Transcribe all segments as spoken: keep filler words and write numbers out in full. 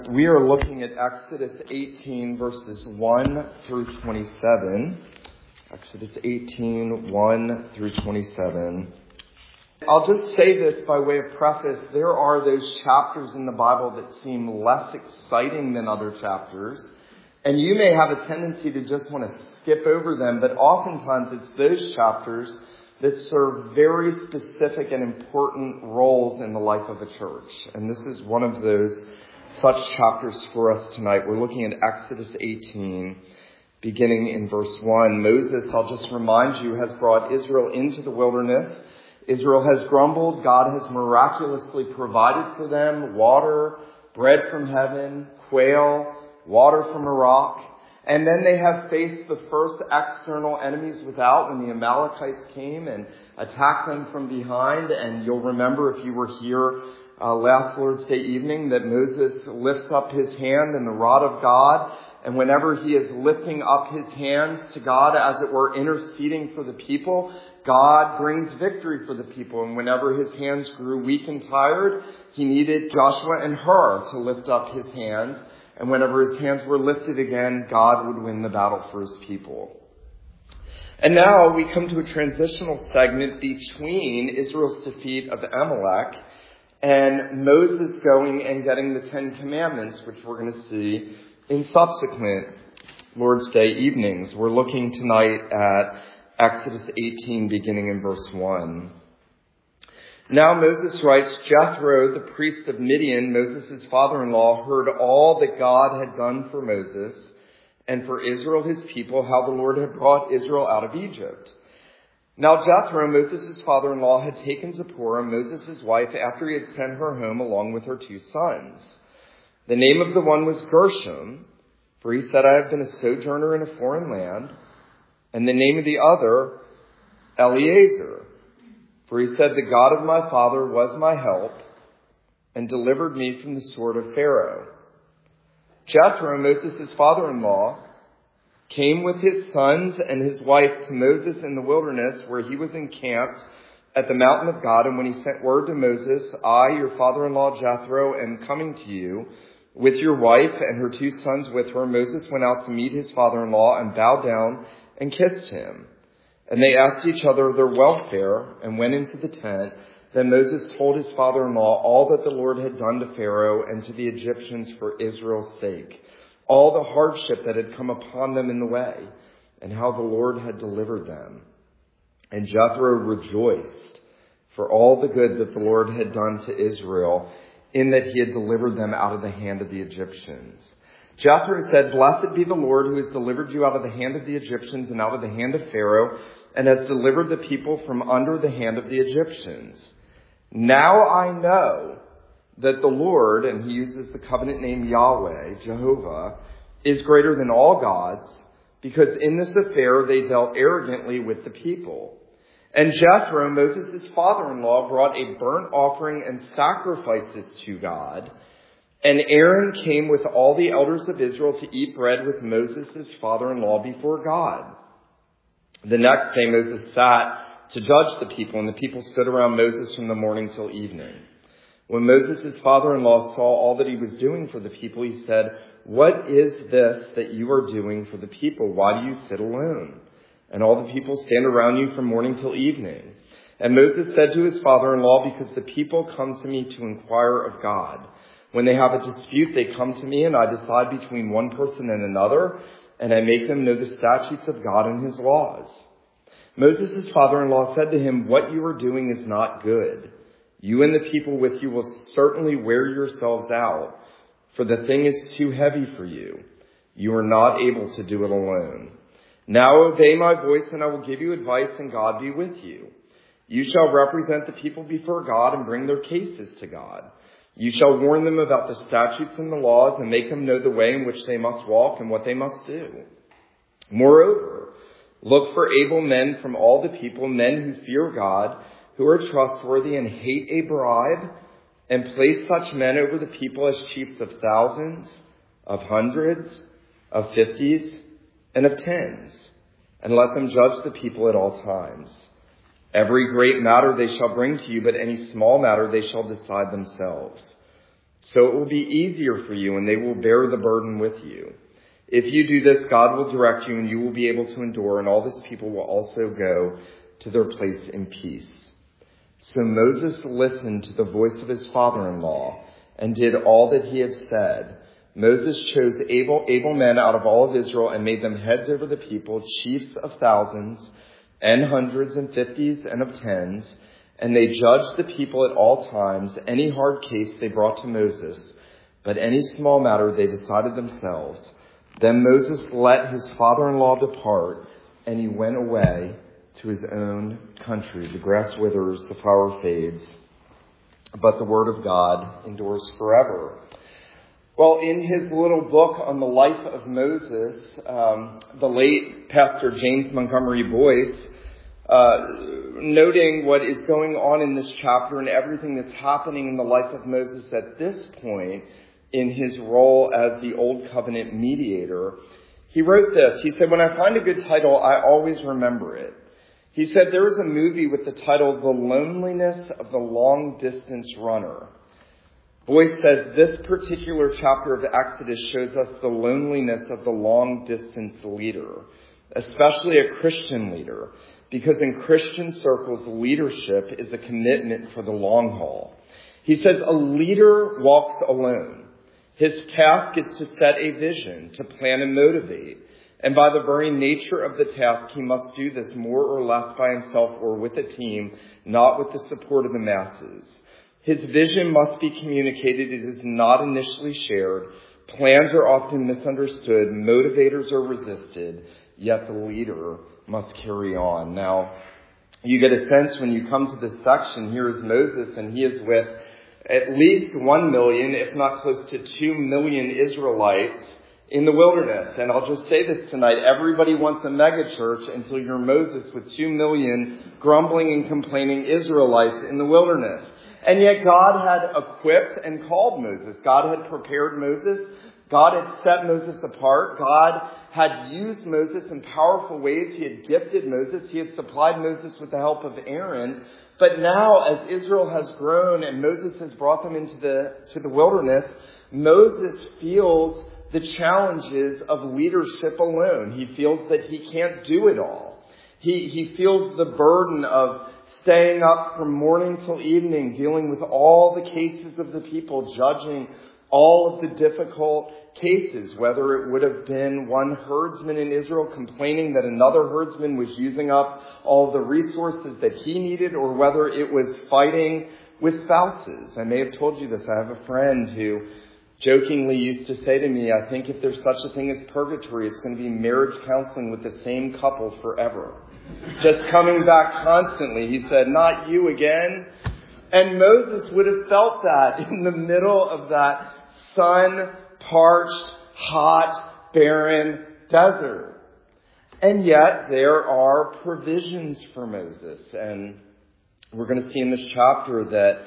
We are looking at Exodus eighteen, verses one through twenty-seven. Exodus eighteen, one through twenty-seven. I'll just say this by way of preface. There are those chapters in the Bible that seem less exciting than other chapters. And you may have a tendency to just want to skip over them. But oftentimes it's those chapters that serve very specific and important roles in the life of a church. And this is one of those such chapters for us tonight. We're looking at Exodus eighteen, beginning in verse one. Moses, I'll just remind you, has brought Israel into the wilderness. Israel has grumbled. God has miraculously provided for them water, bread from heaven, quail, water from a rock. And then they have faced the first external enemies without when the Amalekites came and attacked them from behind. And you'll remember if you were here Uh, last Lord's Day evening that Moses lifts up his hand in the rod of God. And whenever he is lifting up his hands to God, as it were, interceding for the people, God brings victory for the people. And whenever his hands grew weak and tired, he needed Joshua and Hur to lift up his hands. And whenever his hands were lifted again, God would win the battle for his people. And now we come to a transitional segment between Israel's defeat of Amalek and Moses going and getting the Ten Commandments, which we're going to see in subsequent Lord's Day evenings. We're looking tonight at Exodus eighteen, beginning in verse one. Now Moses writes, Jethro, the priest of Midian, Moses' father-in-law, heard all that God had done for Moses and for Israel, his people, how the Lord had brought Israel out of Egypt. Now Jethro, Moses' father-in-law, had taken Zipporah, Moses' wife, after he had sent her home along with her two sons. The name of the one was Gershom, for he said, I have been a sojourner in a foreign land. And the name of the other, Eleazar, for he said, the God of my father was my help and delivered me from the sword of Pharaoh. Jethro, Moses' father-in-law, came with his sons and his wife to Moses in the wilderness, where he was encamped at the mountain of God. And when he sent word to Moses, I, your father-in-law Jethro, am coming to you with your wife and her two sons with her. Moses went out to meet his father-in-law and bowed down and kissed him. And they asked each other their welfare and went into the tent. Then Moses told his father-in-law all that the Lord had done to Pharaoh and to the Egyptians for Israel's sake, all the hardship that had come upon them in the way, and how the Lord had delivered them. And Jethro rejoiced for all the good that the Lord had done to Israel, in that he had delivered them out of the hand of the Egyptians. Jethro said, Blessed be the Lord who has delivered you out of the hand of the Egyptians and out of the hand of Pharaoh, and has delivered the people from under the hand of the Egyptians. Now I know that the Lord, and he uses the covenant name Yahweh, Jehovah, is greater than all gods, because in this affair they dealt arrogantly with the people. And Jethro, Moses' father-in-law, brought a burnt offering and sacrifices to God. And Aaron came with all the elders of Israel to eat bread with Moses' father-in-law before God. The next day Moses sat to judge the people, and the people stood around Moses from the morning till evening. When Moses' father-in-law saw all that he was doing for the people, he said, What is this that you are doing for the people? Why do you sit alone? And all the people stand around you from morning till evening. And Moses said to his father-in-law, Because the people come to me to inquire of God. When they have a dispute, they come to me, and I decide between one person and another, and I make them know the statutes of God and his laws. Moses' father-in-law said to him, What you are doing is not good. You and the people with you will certainly wear yourselves out, for the thing is too heavy for you. You are not able to do it alone. Now obey my voice, and I will give you advice, and God be with you. You shall represent the people before God and bring their cases to God. You shall warn them about the statutes and the laws, and make them know the way in which they must walk and what they must do. Moreover, look for able men from all the people, men who fear God, who are trustworthy and hate a bribe, and place such men over the people as chiefs of thousands, of hundreds, of fifties, and of tens, and let them judge the people at all times. Every great matter they shall bring to you, but any small matter they shall decide themselves. So it will be easier for you and they will bear the burden with you. If you do this, God will direct you and you will be able to endure, and all this people will also go to their place in peace. So Moses listened to the voice of his father-in-law and did all that he had said. Moses chose able, able men out of all of Israel and made them heads over the people, chiefs of thousands and hundreds and fifties and of tens. And they judged the people at all times. Any hard case they brought to Moses, but any small matter they decided themselves. Then Moses let his father-in-law depart, and he went away to his own country. The grass withers, the flower fades, but the word of God endures forever. Well, in his little book on the life of Moses, um, the late Pastor James Montgomery Boyce, uh, noting what is going on in this chapter and everything that's happening in the life of Moses at this point in his role as the Old Covenant mediator, he wrote this. He said, "When I find a good title, I always remember it." He said, "There is a movie with the title, The Loneliness of the Long Distance Runner." Boyce says this particular chapter of Exodus shows us the loneliness of the long distance leader, especially a Christian leader, because in Christian circles, leadership is a commitment for the long haul. He says a leader walks alone. His task is to set a vision, to plan and motivate. And by the very nature of the task, he must do this more or less by himself or with a team, not with the support of the masses. His vision must be communicated. It is not initially shared. Plans are often misunderstood. Motivators are resisted. Yet the leader must carry on. Now, you get a sense when you come to this section, here is Moses, and he is with at least one million, if not close to two million Israelites in the wilderness. And I'll just say this tonight, everybody wants a megachurch until you're Moses with two million grumbling and complaining Israelites in the wilderness. And yet God had equipped and called Moses. God had prepared Moses. God had set Moses apart. God had used Moses in powerful ways. He had gifted Moses. He had supplied Moses with the help of Aaron. But now, as Israel has grown and Moses has brought them into the, to the wilderness, Moses feels the challenges of leadership alone. He feels that he can't do it all. He, he feels the burden of staying up from morning till evening, dealing with all the cases of the people, judging all of the difficult cases, whether it would have been one herdsman in Israel complaining that another herdsman was using up all of the resources that he needed, or whether it was fighting with spouses. I may have told you this. I have a friend who jokingly used to say to me, I think if there's such a thing as purgatory, it's going to be marriage counseling with the same couple forever. Just coming back constantly. He said, not you again. And Moses would have felt that in the middle of that sun-parched, hot, barren desert. And yet there are provisions for Moses. And we're going to see in this chapter that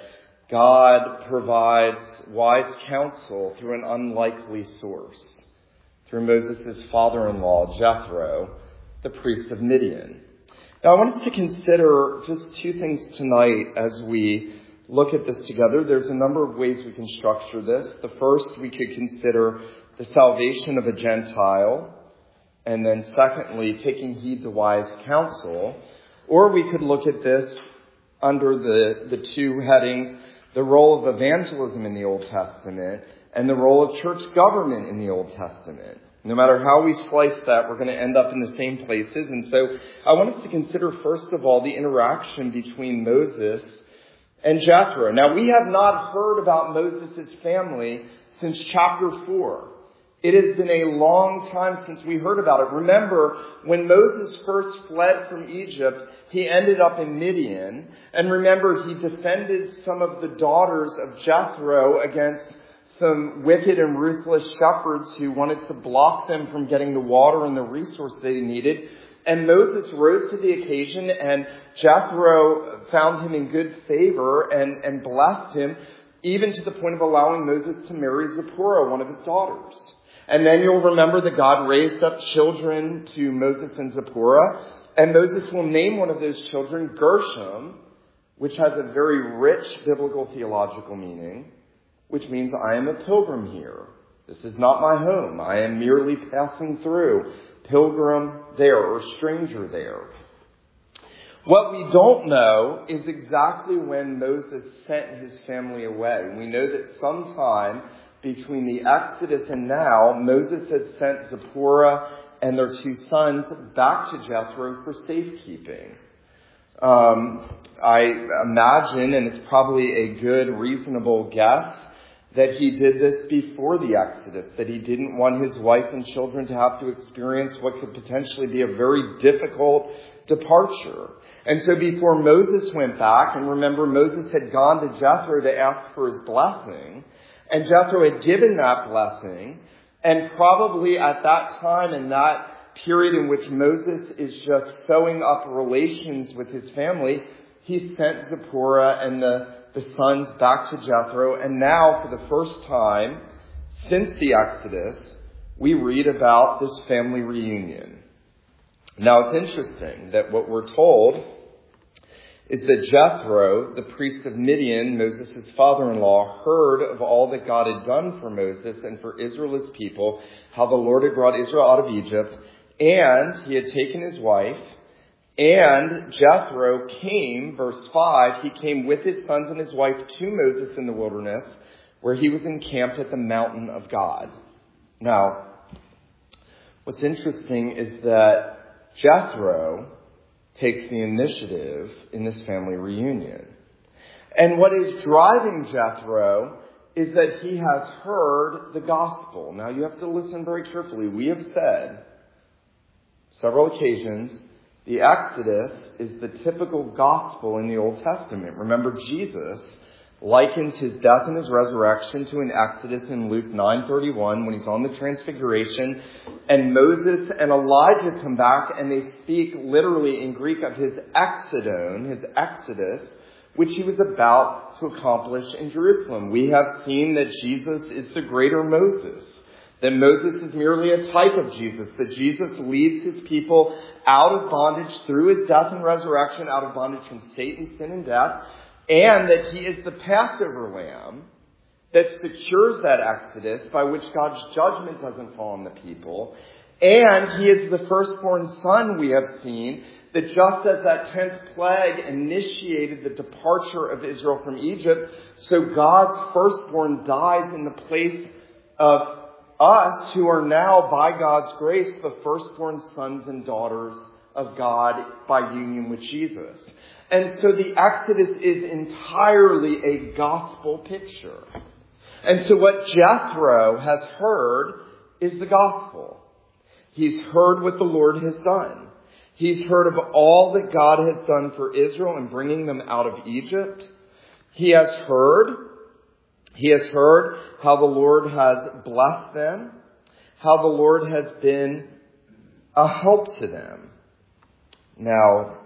God provides wise counsel through an unlikely source, through Moses' father-in-law, Jethro, the priest of Midian. Now, I want us to consider just two things tonight as we look at this together. There's a number of ways we can structure this. The first, we could consider the salvation of a Gentile, and then secondly, taking heed to wise counsel. Or we could look at this under the, the two headings, the role of evangelism in the Old Testament and the role of church government in the Old Testament. No matter how we slice that, we're going to end up in the same places. And so I want us to consider, first of all, the interaction between Moses and Jethro. Now, we have not heard about Moses' family since chapter four. It has been a long time since we heard about it. Remember, when Moses first fled from Egypt, he ended up in Midian. And remember, he defended some of the daughters of Jethro against some wicked and ruthless shepherds who wanted to block them from getting the water and the resource they needed. And Moses rose to the occasion, and Jethro found him in good favor and, and blessed him, even to the point of allowing Moses to marry Zipporah, one of his daughters. And then you'll remember that God raised up children to Moses and Zipporah, and Moses will name one of those children Gershom, which has a very rich biblical theological meaning. which means I am a pilgrim here. This is not my home. I am merely passing through, pilgrim there or stranger there. What we don't know is exactly when Moses sent his family away. We know that sometime between the Exodus and now, Moses had sent Zipporah and their two sons back to Jethro for safekeeping. Um, I imagine, and it's probably a good, reasonable guess, that he did this before the Exodus, that he didn't want his wife and children to have to experience what could potentially be a very difficult departure. And so before Moses went back, and remember Moses had gone to Jethro to ask for his blessing, and Jethro had given that blessing, and probably at that time in that period in which Moses is just sewing up relations with his family, he sent Zipporah and the, the sons back to Jethro. And now, for the first time since the Exodus, we read about this family reunion. Now, it's interesting that what we're told is that Jethro, the priest of Midian, Moses' father-in-law, heard of all that God had done for Moses and for Israel, his people, how the Lord had brought Israel out of Egypt, and he had taken his wife, and Jethro came, verse five, he came with his sons and his wife to Moses in the wilderness, where he was encamped at the mountain of God. Now, what's interesting is that Jethro takes the initiative in this family reunion. And what is driving Jethro is that he has heard the gospel. Now, you have to listen very carefully. We have said several occasions, the Exodus is the typical gospel in the Old Testament. Remember, Jesus likens his death and his resurrection to an Exodus in Luke nine thirty-one when he's on the Transfiguration, and Moses and Elijah come back and they speak literally in Greek of his exodon, his exodus, which he was about to accomplish in Jerusalem. We have seen that Jesus is the greater Moses, that Moses is merely a type of Jesus, that Jesus leads his people out of bondage through his death and resurrection, out of bondage from Satan, sin, and death, and that he is the Passover lamb that secures that exodus by which God's judgment doesn't fall on the people. And he is the firstborn son, we have seen, that just as that tenth plague initiated the departure of Israel from Egypt, so God's firstborn dies in the place of us who are now, by God's grace, the firstborn sons and daughters of God by union with Jesus. And so the Exodus is entirely a gospel picture. And so what Jethro has heard is the gospel. He's heard what the Lord has done. He's heard of all that God has done for Israel in bringing them out of Egypt. He has heard, he has heard how the Lord has blessed them, how the Lord has been a help to them. Now,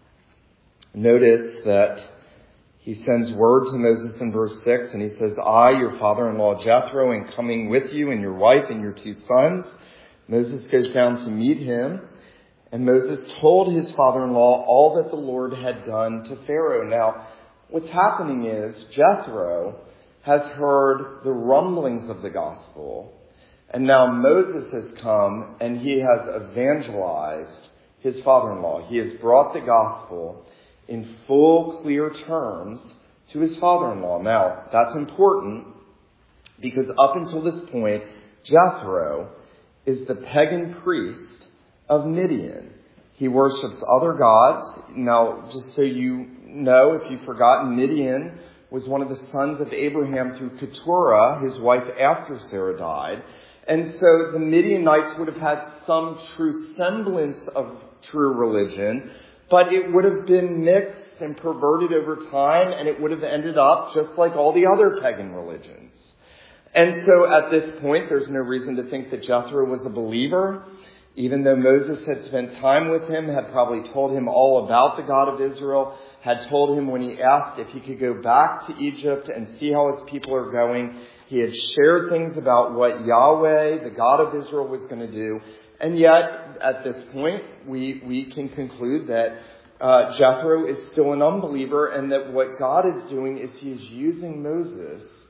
notice that he sends word to Moses in verse six, and he says, I, your father-in-law Jethro, am coming with you and your wife and your two sons. Moses goes down to meet him, and Moses told his father-in-law all that the Lord had done to Pharaoh. Now, what's happening is Jethro has heard the rumblings of the gospel, and now Moses has come and he has evangelized his father-in-law. He has brought the gospel in full, clear terms to his father-in-law. Now, that's important because up until this point, Jethro is the pagan priest of Midian. He worships other gods. Now, just so you know, if you've forgotten, Midian was one of the sons of Abraham through Keturah, his wife after Sarah died. And so the Midianites would have had some true semblance of true religion, but it would have been mixed and perverted over time, and it would have ended up just like all the other pagan religions. And so at this point, there's no reason to think that Jethro was a believer, even though Moses had spent time with him, had probably told him all about the God of Israel, had told him when he asked if he could go back to Egypt and see how his people are going. He had shared things about what Yahweh, the God of Israel, was going to do. And yet, at this point, we, we can conclude that uh, Jethro is still an unbeliever, and that what God is doing is he is using Moses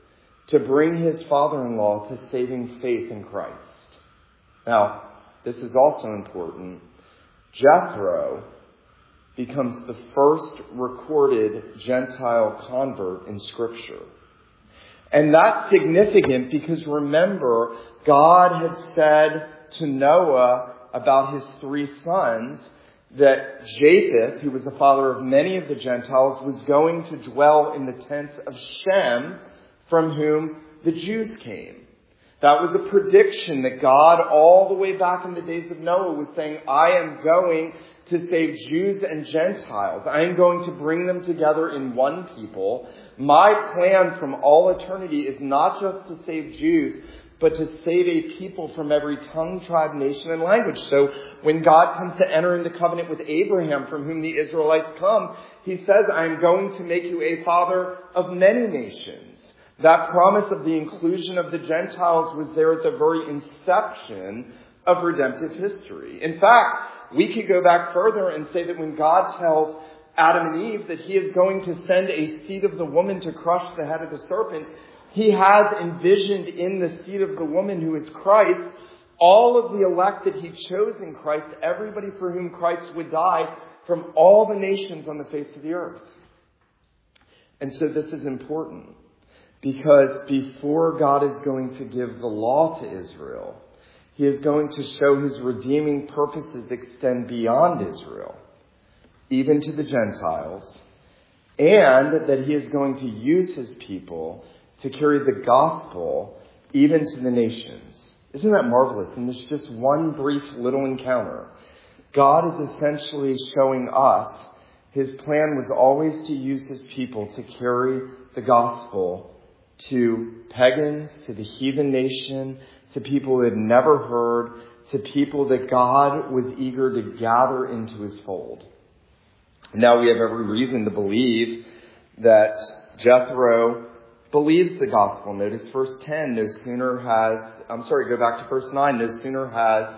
to bring his father-in-law to saving faith in Christ. Now, this is also important. Jethro becomes the first recorded Gentile convert in Scripture. And that's significant because remember, God had said to Noah about his three sons that Japheth, who was the father of many of the Gentiles, was going to dwell in the tents of Shem, from whom the Jews came. That was a prediction that God, all the way back in the days of Noah, was saying, I am going to save Jews and Gentiles. I am going to bring them together in one people. My plan from all eternity is not just to save Jews, but to save a people from every tongue, tribe, nation, and language. So when God comes to enter into covenant with Abraham, from whom the Israelites come, he says, I am going to make you a father of many nations. That promise of the inclusion of the Gentiles was there at the very inception of redemptive history. In fact, we could go back further and say that when God tells Adam and Eve that he is going to send a seed of the woman to crush the head of the serpent, he has envisioned in the seed of the woman, who is Christ, all of the elect that he chose in Christ, everybody for whom Christ would die, from all the nations on the face of the earth. And so this is important, because before God is going to give the law to Israel, he is going to show his redeeming purposes extend beyond Israel, even to the Gentiles, and that he is going to use his people to carry the gospel even to the nations. Isn't that marvelous? And there's just one brief little encounter. God is essentially showing us his plan was always to use his people to carry the gospel to pagans, to the heathen nation, to people who had never heard, to people that God was eager to gather into his fold. Now we have every reason to believe that Jethro believes the gospel. Notice verse ten, no sooner has, I'm sorry, go back to verse nine, no sooner has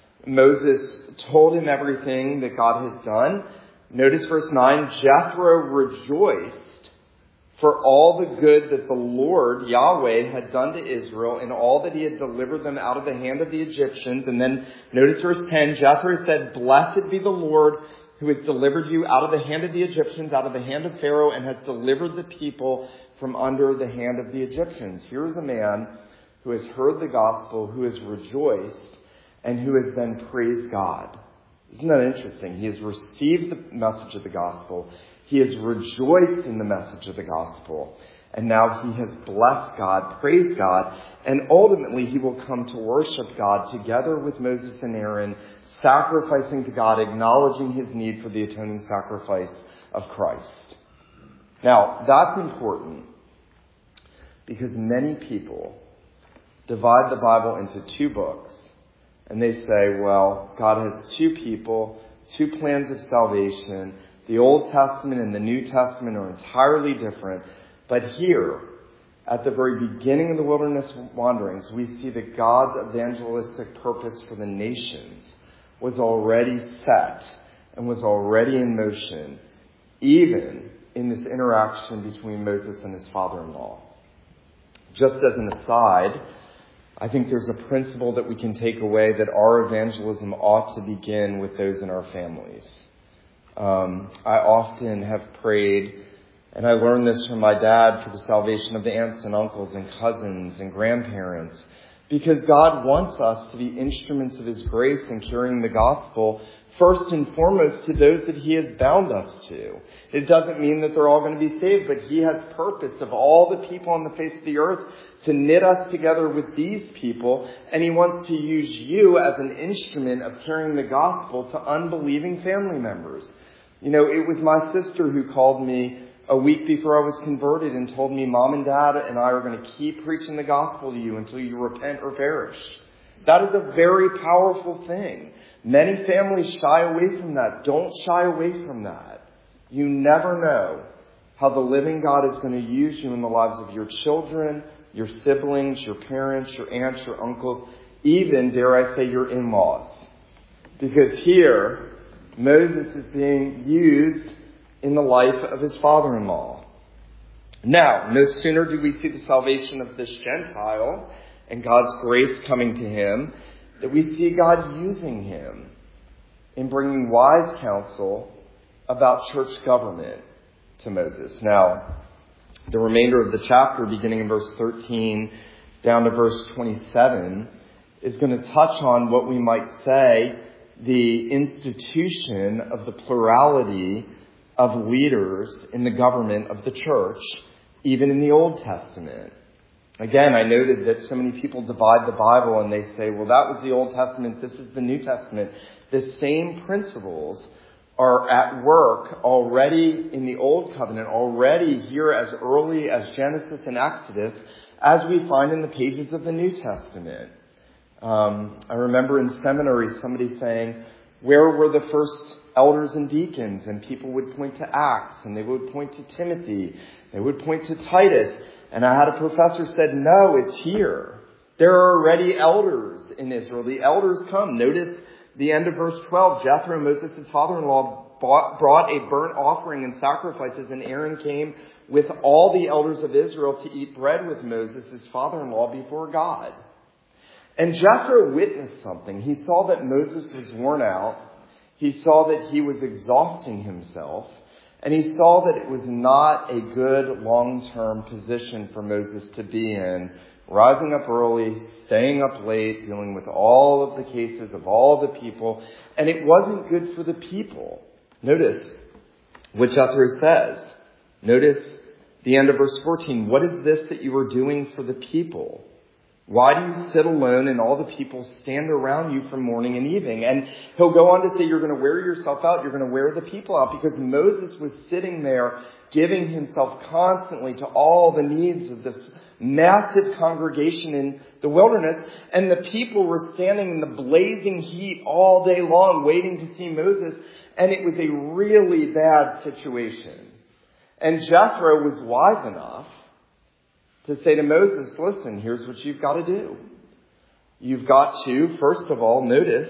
Moses told him everything that God has done. Notice verse nine, Jethro rejoiced for all the good that the Lord, Yahweh, had done to Israel and all that he had delivered them out of the hand of the Egyptians. And then notice verse ten, Jethro said, blessed be the Lord who has delivered you out of the hand of the Egyptians, out of the hand of Pharaoh, and has delivered the people from under the hand of the Egyptians. Here is a man who has heard the gospel, who has rejoiced, and who has then praised God. Isn't that interesting? He has received the message of the gospel. He has rejoiced in the message of the gospel. And now he has blessed God, praised God, and ultimately he will come to worship God together with Moses and Aaron, sacrificing to God, acknowledging his need for the atoning sacrifice of Christ. Now, that's important because many people divide the Bible into two books, and they say, well, God has two people, two plans of salvation. The Old Testament and the New Testament are entirely different. But here, at the very beginning of the wilderness wanderings, we see that God's evangelistic purpose for the nations was already set and was already in motion, even in this interaction between Moses and his father-in-law. Just as an aside, I think there's a principle that we can take away that our evangelism ought to begin with those in our families. Um, I often have prayed, and I learned this from my dad, for the salvation of the aunts and uncles and cousins and grandparents, because God wants us to be instruments of his grace in carrying the gospel first and foremost to those that he has bound us to. It doesn't mean that they're all going to be saved, but he has purpose of all the people on the face of the earth to knit us together with these people, and he wants to use you as an instrument of carrying the gospel to unbelieving family members. You know, it was my sister who called me a week before I was converted and told me, Mom and Dad and I are going to keep preaching the gospel to you until you repent or perish. That is a very powerful thing. Many families shy away from that. Don't shy away from that. You never know how the living God is going to use you in the lives of your children, your siblings, your parents, your aunts, your uncles, even, dare I say, your in-laws. Because here, Moses is being used in the life of his father-in-law. Now, no sooner do we see the salvation of this Gentile and God's grace coming to him, that we see God using him in bringing wise counsel about church government to Moses. Now, the remainder of the chapter, beginning in verse thirteen down to verse twenty-seven, is going to touch on what we might say the institution of the plurality of leaders in the government of the church, even in the Old Testament. Again, I noted that so many people divide the Bible and they say, well, that was the Old Testament, this is the New Testament. The same principles are at work already in the Old Covenant, already here as early as Genesis and Exodus, as we find in the pages of the New Testament. Um, I remember in seminary somebody saying, where were the first elders and deacons? And people would point to Acts, and they would point to Timothy, they would point to Titus. And I had a professor said, no, it's here. There are already elders in Israel. The elders come. Notice the end of verse twelve. Jethro, Moses' father-in-law, bought, brought a burnt offering and sacrifices, and Aaron came with all the elders of Israel to eat bread with Moses, his father-in-law, before God. And Jethro witnessed something. He saw that Moses was worn out. He saw that he was exhausting himself. And he saw that it was not a good long-term position for Moses to be in, rising up early, staying up late, dealing with all of the cases of all the people. And it wasn't good for the people. Notice what Jethro says. Notice the end of verse fourteen. What is this that you are doing for the people? Why do you sit alone and all the people stand around you from morning and evening? And he'll go on to say, you're going to wear yourself out. You're going to wear the people out, because Moses was sitting there giving himself constantly to all the needs of this massive congregation in the wilderness. And the people were standing in the blazing heat all day long waiting to see Moses. And it was a really bad situation. And Jethro was wise enough to say to Moses, listen, here's what you've got to do. You've got to, first of all, notice,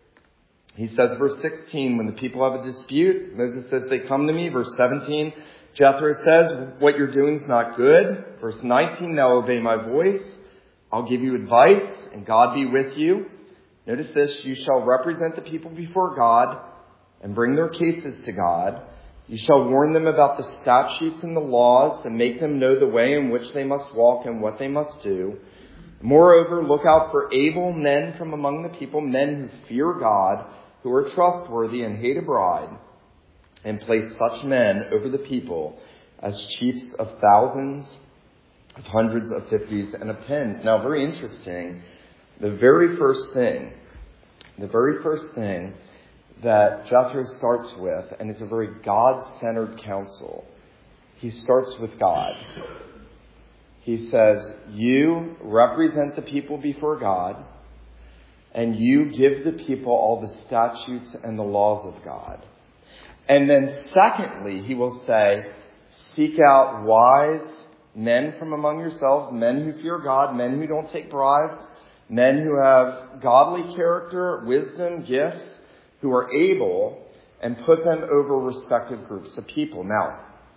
he says, verse sixteen, when the people have a dispute, Moses says, they come to me. Verse seventeen, Jethro says, what you're doing is not good. Verse nineteen, now obey my voice. I'll give you advice, and God be with you. Notice this, you shall represent the people before God and bring their cases to God. You shall warn them about the statutes and the laws, and make them know the way in which they must walk and what they must do. Moreover, look out for able men from among the people, men who fear God, who are trustworthy and hate a bribe, and place such men over the people as chiefs of thousands, of hundreds, of fifties, and of tens. Now, very interesting, the very first thing, the very first thing that Jethro starts with, and it's a very God-centered counsel. He starts with God. He says, you represent the people before God, and you give the people all the statutes and the laws of God. And then secondly, he will say, seek out wise men from among yourselves, men who fear God, men who don't take bribes, men who have godly character, wisdom, gifts, who are able, and put them over respective groups of people. Now,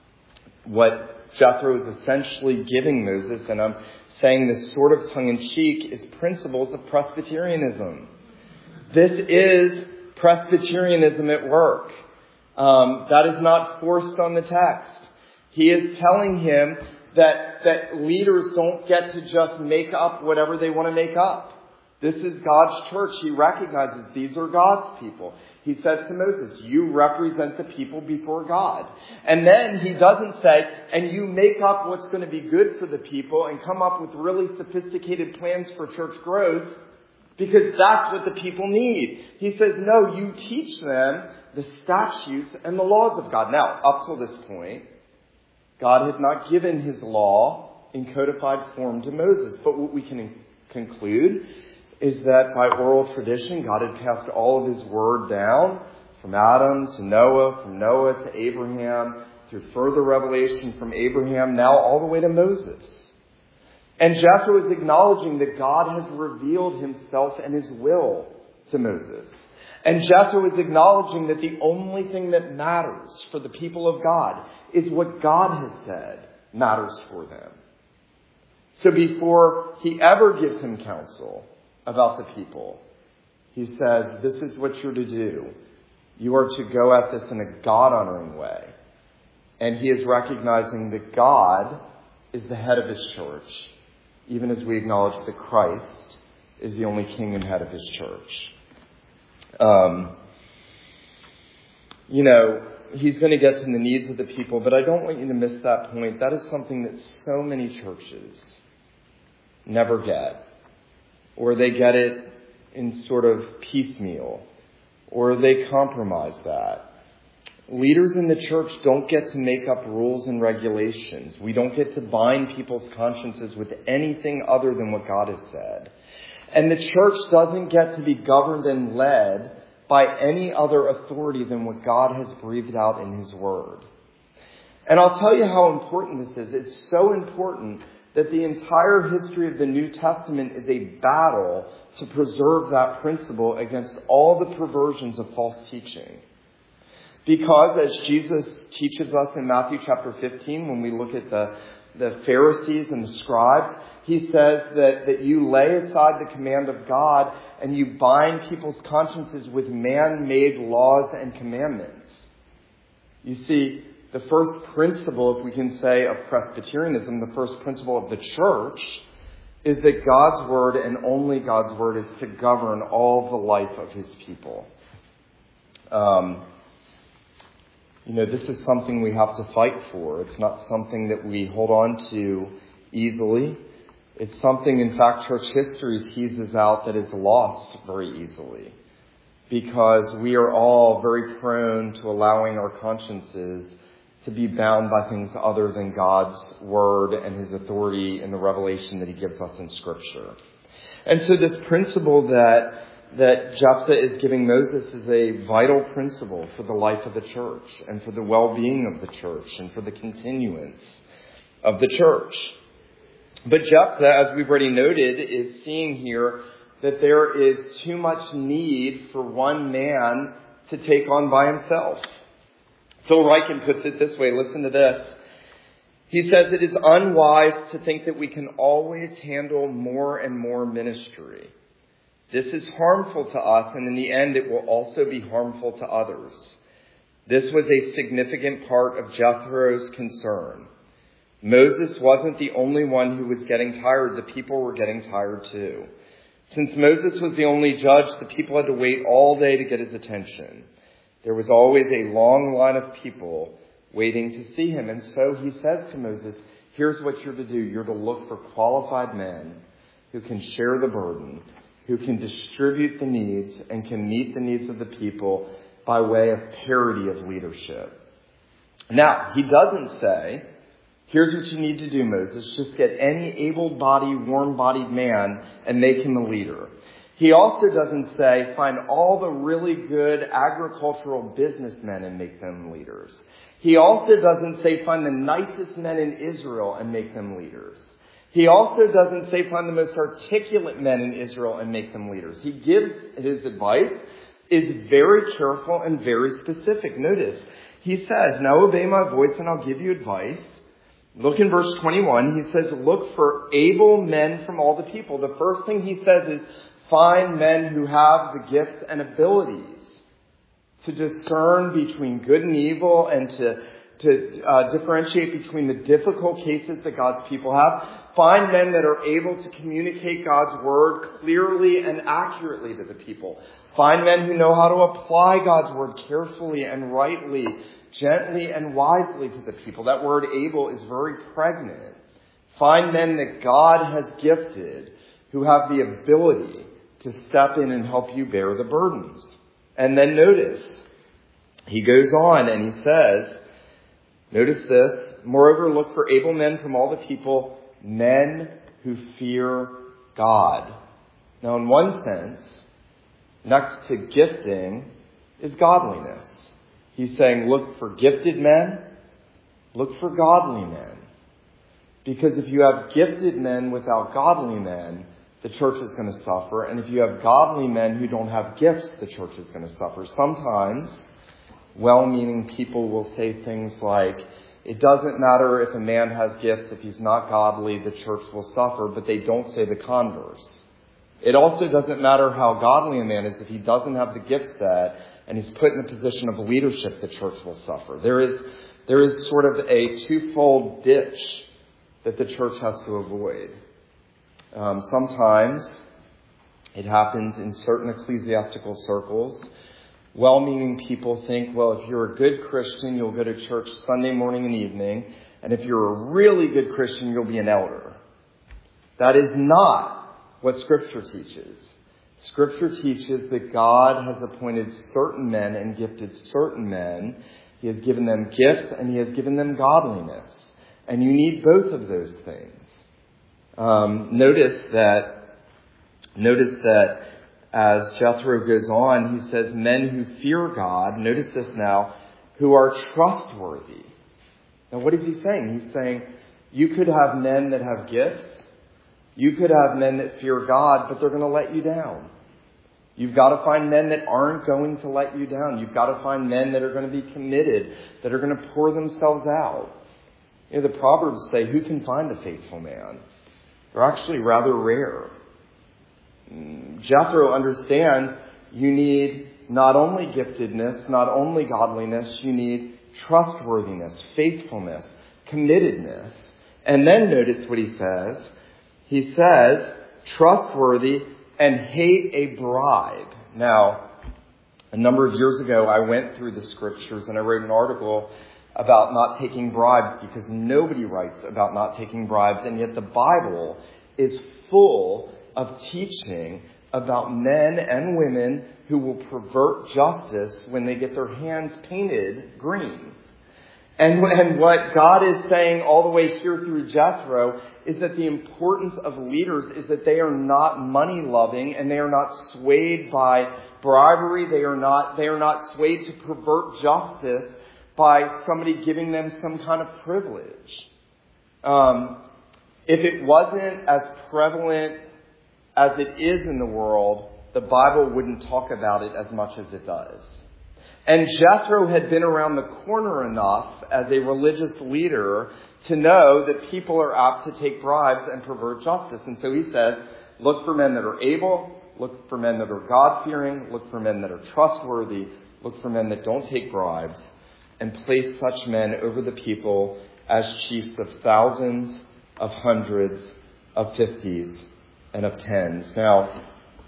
what Jethro is essentially giving Moses, and I'm saying this sort of tongue-in-cheek, is principles of Presbyterianism. This is Presbyterianism at work. Um, that is not forced on the text. He is telling him that, that leaders don't get to just make up whatever they want to make up. This is God's church. He recognizes these are God's people. He says to Moses, you represent the people before God. And then he doesn't say, and you make up what's going to be good for the people and come up with really sophisticated plans for church growth, because that's what the people need. He says, no, you teach them the statutes and the laws of God. Now, up till this point, God had not given his law in codified form to Moses. But what we can conclude is that by oral tradition, God had passed all of his word down from Adam to Noah, from Noah to Abraham, through further revelation from Abraham, now all the way to Moses. And Jethro is acknowledging that God has revealed himself and his will to Moses. And Jethro is acknowledging that the only thing that matters for the people of God is what God has said, matters for them. So before he ever gives him counsel about the people, he says, this is what you're to do. You are to go at this in a God-honoring way. And he is recognizing that God is the head of his church, even as we acknowledge that Christ is the only king and head of his church. Um, you know, he's going to get to the needs of the people, but I don't want you to miss that point. That is something that so many churches never get, or they get it in sort of piecemeal, or they compromise that. Leaders in the church don't get to make up rules and regulations. We don't get to bind people's consciences with anything other than what God has said. And the church doesn't get to be governed and led by any other authority than what God has breathed out in his word. And I'll tell you how important this is. It's so important that the entire history of the New Testament is a battle to preserve that principle against all the perversions of false teaching. Because as Jesus teaches us in Matthew chapter fifteen, when we look at the, the Pharisees and the scribes, he says that, that you lay aside the command of God and you bind people's consciences with man-made laws and commandments. You see, the first principle, if we can say, of Presbyterianism, the first principle of the church, is that God's word and only God's word is to govern all the life of his people. Um, you know, this is something we have to fight for. It's not something that we hold on to easily. It's something, in fact, church history teases out that is lost very easily. Because we are all very prone to allowing our consciences to be bound by things other than God's word and his authority and the revelation that he gives us in Scripture. And so this principle that that Jephthah is giving Moses is a vital principle for the life of the church and for the well-being of the church and for the continuance of the church. But Jephthah, as we've already noted, is seeing here that there is too much need for one man to take on by himself. Phil Ryken puts it this way. Listen to this. He says it is unwise to think that we can always handle more and more ministry. This is harmful to us, and in the end it will also be harmful to others. This was a significant part of Jethro's concern. Moses wasn't the only one who was getting tired. The people were getting tired too. Since Moses was the only judge, the people had to wait all day to get his attention. There was always a long line of people waiting to see him. And so he says to Moses, here's what you're to do. You're to look for qualified men who can share the burden, who can distribute the needs and can meet the needs of the people by way of parity of leadership. Now, he doesn't say, here's what you need to do, Moses. Just get any able-bodied, warm-bodied man and make him a leader. He also doesn't say, find all the really good agricultural businessmen and make them leaders. He also doesn't say, find the nicest men in Israel and make them leaders. He also doesn't say, find the most articulate men in Israel and make them leaders. He gives his advice, is very careful and very specific. Notice, he says, now obey my voice and I'll give you advice. Look in verse twenty-one. He says, look for able men from all the people. The first thing he says is, find men who have the gifts and abilities to discern between good and evil and to, to uh, differentiate between the difficult cases that God's people have. Find men that are able to communicate God's word clearly and accurately to the people. Find men who know how to apply God's word carefully and rightly, gently and wisely to the people. That word able is very pregnant. Find men that God has gifted who have the ability to step in and help you bear the burdens. And then notice, he goes on and he says, notice this, moreover, look for able men from all the people, men who fear God. Now, in one sense, next to gifting is godliness. He's saying, look for gifted men, look for godly men. Because if you have gifted men without godly men, the church is going to suffer. And if you have godly men who don't have gifts, the church is going to suffer. Sometimes, well-meaning people will say things like, It doesn't matter if a man has gifts. If he's not godly, the church will suffer, but they don't say the converse. It also doesn't matter how godly a man is. If he doesn't have the gift set and he's put in a position of leadership, the church will suffer. There is, there is sort of a twofold ditch that the church has to avoid. Um, sometimes it happens in certain ecclesiastical circles. Well-meaning people think, well, if you're a good Christian, you'll go to church Sunday morning and evening. And if you're a really good Christian, you'll be an elder. That is not what Scripture teaches. Scripture teaches that God has appointed certain men and gifted certain men. He has given them gifts and he has given them godliness. And you need both of those things. Um, notice that, notice that as Jethro goes on, he says, men who fear God, notice this now, who are trustworthy. Now what is he saying? He's saying you could have men that have gifts. You could have men that fear God, but they're going to let you down. You've got to find men that aren't going to let you down. You've got to find men that are going to be committed, that are going to pour themselves out. You know, the Proverbs say, who can find a faithful man? They're actually rather rare. Jethro understands you need not only giftedness, not only godliness, you need trustworthiness, faithfulness, committedness. And then notice what he says. He says, trustworthy and hate a bribe. Now, a number of years ago, I went through the scriptures and I wrote an article about not taking bribes because nobody writes about not taking bribes. And yet the Bible is full of teaching about men and women who will pervert justice when they get their hands painted green. And, and what God is saying all the way here through Jethro is that the importance of leaders is that they are not money loving and they are not swayed by bribery. They are not, they are not swayed to pervert justice by somebody giving them some kind of privilege. Um, if it wasn't as prevalent as it is in the world, the Bible wouldn't talk about it as much as it does. And Jethro had been around the corner enough as a religious leader to know that people are apt to take bribes and pervert justice. And so he said, look for men that are able, look for men that are God-fearing, look for men that are trustworthy, look for men that don't take bribes, and place such men over the people as chiefs of thousands, of hundreds, of fifties, and of tens. Now,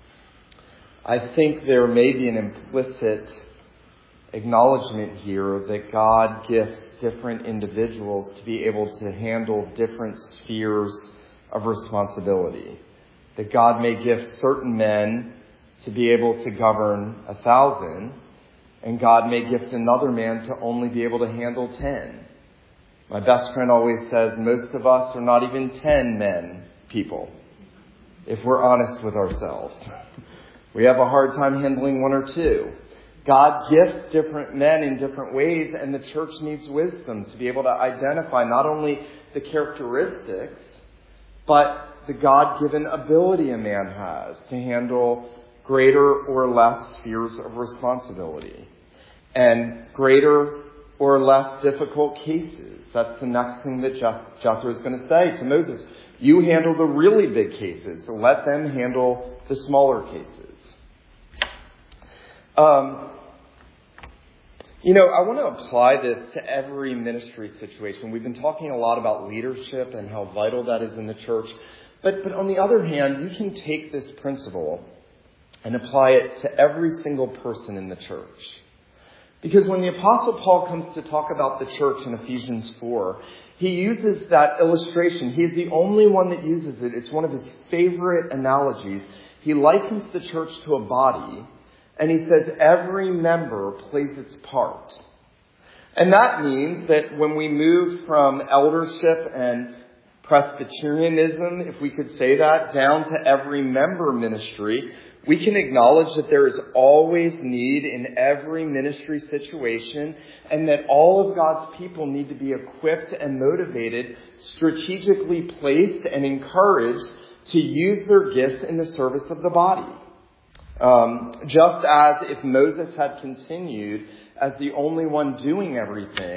I think there may be an implicit acknowledgement here that God gifts different individuals to be able to handle different spheres of responsibility. That God may gift certain men to be able to govern a thousand, and God may gift another man to only be able to handle ten. My best friend always says most of us are not even ten men people, if we're honest with ourselves. We have a hard time handling one or two. God gifts different men in different ways, and the church needs wisdom to be able to identify not only the characteristics, but the God-given ability a man has to handle greater or less spheres of responsibility and greater or less difficult cases. That's the next thing that Jethro is going to say to Moses. You handle the really big cases, so let them handle the smaller cases. Um, you know, I want to apply this to every ministry situation. We've been talking a lot about leadership and how vital that is in the church. But, but on the other hand, you can take this principle and apply it to every single person in the church. Because when the Apostle Paul comes to talk about the church in Ephesians four, he uses that illustration. He's the only one that uses it. It's one of his favorite analogies. He likens the church to a body, and he says every member plays its part. And that means that when we move from eldership and Presbyterianism, if we could say that, down to every member ministry, we can acknowledge that there is always need in every ministry situation, and that all of God's people need to be equipped and motivated, strategically placed and encouraged to use their gifts in the service of the body. Um, just as if Moses had continued as the only one doing everything,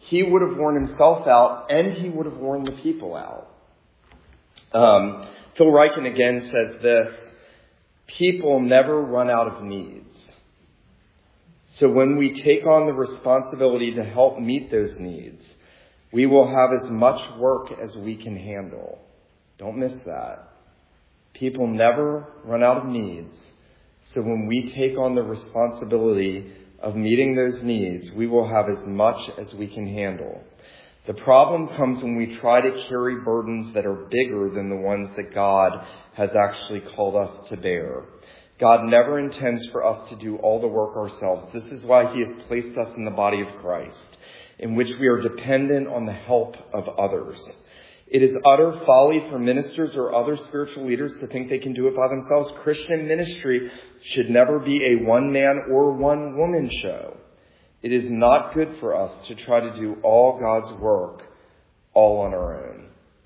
he would have worn himself out and he would have worn the people out. Um, Phil Ryken again says this: people never run out of needs. So when we take on the responsibility to help meet those needs, we will have as much work as we can handle. Don't miss that. People never run out of needs. So when we take on the responsibility of meeting those needs, we will have as much as we can handle. The problem comes when we try to carry burdens that are bigger than the ones that God has actually called us to bear. God never intends for us to do all the work ourselves. This is why he has placed us in the body of Christ, in which we are dependent on the help of others. It is utter folly for ministers or other spiritual leaders to think they can do it by themselves. Christian ministry should never be a one-man or one-woman show. It is not good for us to try to do all God's work all on our own.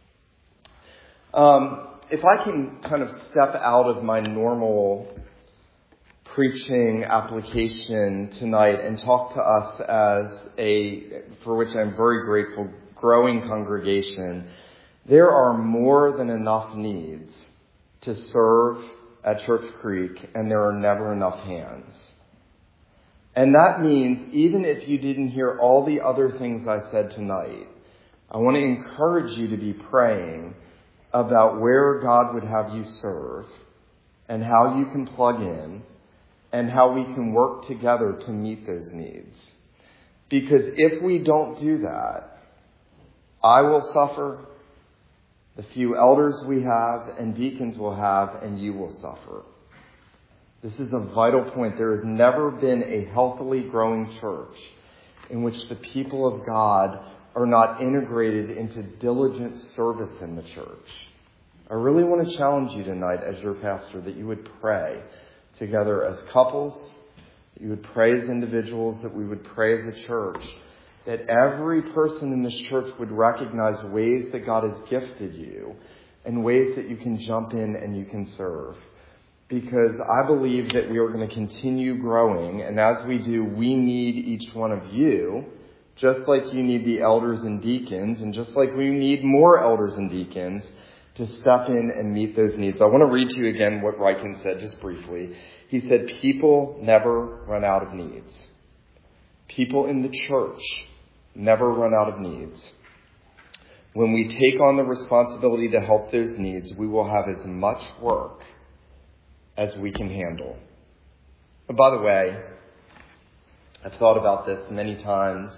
Um, if I can kind of step out of my normal preaching application tonight and talk to us as a, for which I'm very grateful, growing congregation, there are more than enough needs to serve at Church Creek, and there are never enough hands. And that means even if you didn't hear all the other things I said tonight, I want to encourage you to be praying about where God would have you serve and how you can plug in and how we can work together to meet those needs. Because if we don't do that, I will suffer, the few elders we have and deacons will have, and you will suffer. This is a vital point. There has never been a healthily growing church in which the people of God are not integrated into diligent service in the church. I really want to challenge you tonight as your pastor that you would pray together as couples, that you would pray as individuals, that we would pray as a church, that every person in this church would recognize ways that God has gifted you and ways that you can jump in and you can serve. Because I believe that we are going to continue growing, and as we do, we need each one of you, just like you need the elders and deacons, and just like we need more elders and deacons to step in and meet those needs. I want to read to you again what Ryken said just briefly. He said, people never run out of needs. People in the church never run out of needs. When we take on the responsibility to help those needs, we will have as much work as we can handle. And by the way, I've thought about this many times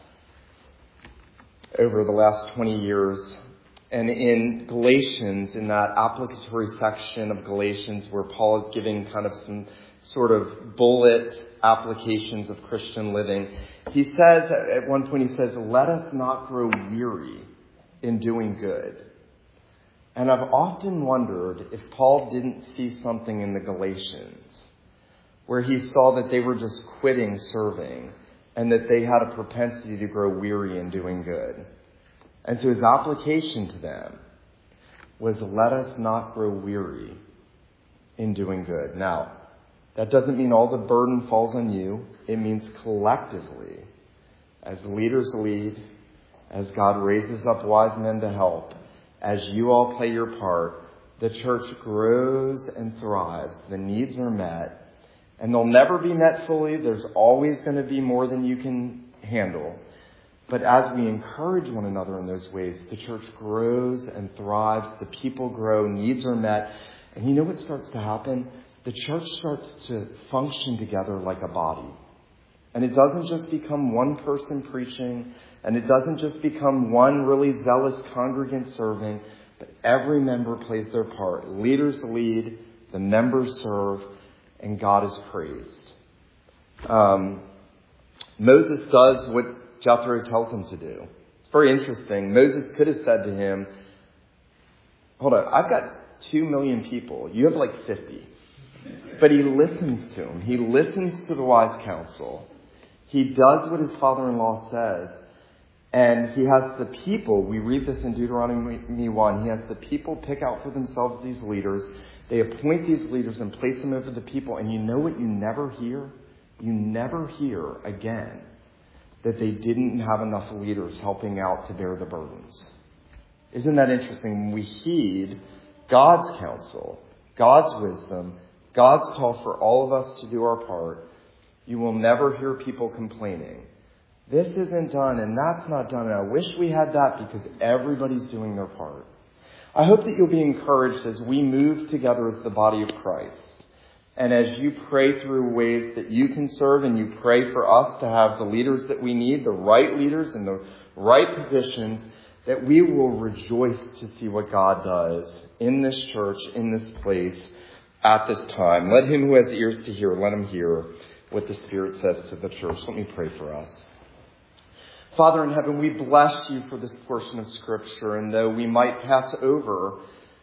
over the last twenty years. And in Galatians, in that applicatory section of Galatians where Paul is giving kind of some sort of bullet applications of Christian living, he says, at one point he says, let us not grow weary in doing good. And I've often wondered if Paul didn't see something in the Galatians where he saw that they were just quitting serving and that they had a propensity to grow weary in doing good. And so his application to them was, let us not grow weary in doing good. Now, that doesn't mean all the burden falls on you. It means collectively, as leaders lead, as God raises up wise men to help, as you all play your part, the church grows and thrives. The needs are met, and they'll never be met fully. There's always going to be more than you can handle. But as we encourage one another in those ways, the church grows and thrives. The people grow, needs are met. And you know what starts to happen? The church starts to function together like a body. And it doesn't just become one person preaching, and it doesn't just become one really zealous congregant serving, but every member plays their part. Leaders lead, the members serve, and God is praised. Um, Moses does what Jethro tells him to do. It's very interesting. Moses could have said to him, hold on, I've got two million people. You have like fifty. But he listens to him. He listens to the wise counsel. He does what his father-in-law says. And he has the people, we read this in Deuteronomy one, he has the people pick out for themselves these leaders. They appoint these leaders and place them over the people. And you know what you never hear? You never hear again that they didn't have enough leaders helping out to bear the burdens. Isn't that interesting? When we heed God's counsel, God's wisdom, God's call for all of us to do our part, you will never hear people complaining. This isn't done and that's not done. And I wish we had that because everybody's doing their part. I hope that you'll be encouraged as we move together as the body of Christ. And as you pray through ways that you can serve and you pray for us to have the leaders that we need, the right leaders in the right positions, that we will rejoice to see what God does in this church, in this place, at this time. Let him who has ears to hear, let him hear what the Spirit says to the church. Let me pray for us. Father in heaven, we bless you for this portion of Scripture, and though we might pass over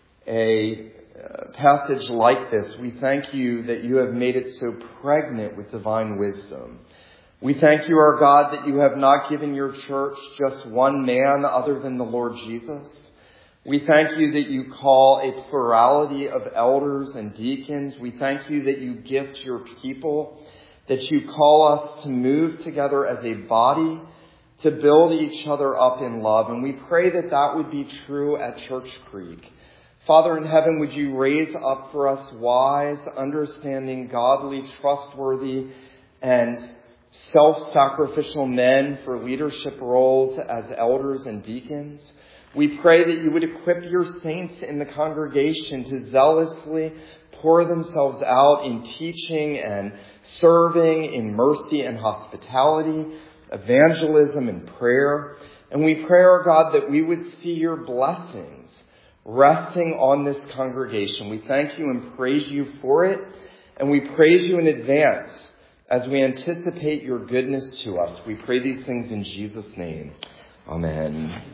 a uh, passage like this, we thank you that you have made it so pregnant with divine wisdom. We thank you, our God, that you have not given your church just one man other than the Lord Jesus. We thank you that you call a plurality of elders and deacons. We thank you that you gift your people, that you call us to move together as a body, to build each other up in love. And we pray that that would be true at Church Creek. Father in heaven, would you raise up for us wise, understanding, godly, trustworthy, and self-sacrificial men for leadership roles as elders and deacons? We pray that you would equip your saints in the congregation to zealously pour themselves out in teaching and serving, in mercy and hospitality, evangelism and prayer. And we pray, our God, that we would see your blessings resting on this congregation. We thank you and praise you for it. And we praise you in advance as we anticipate your goodness to us. We pray these things in Jesus' name. Amen.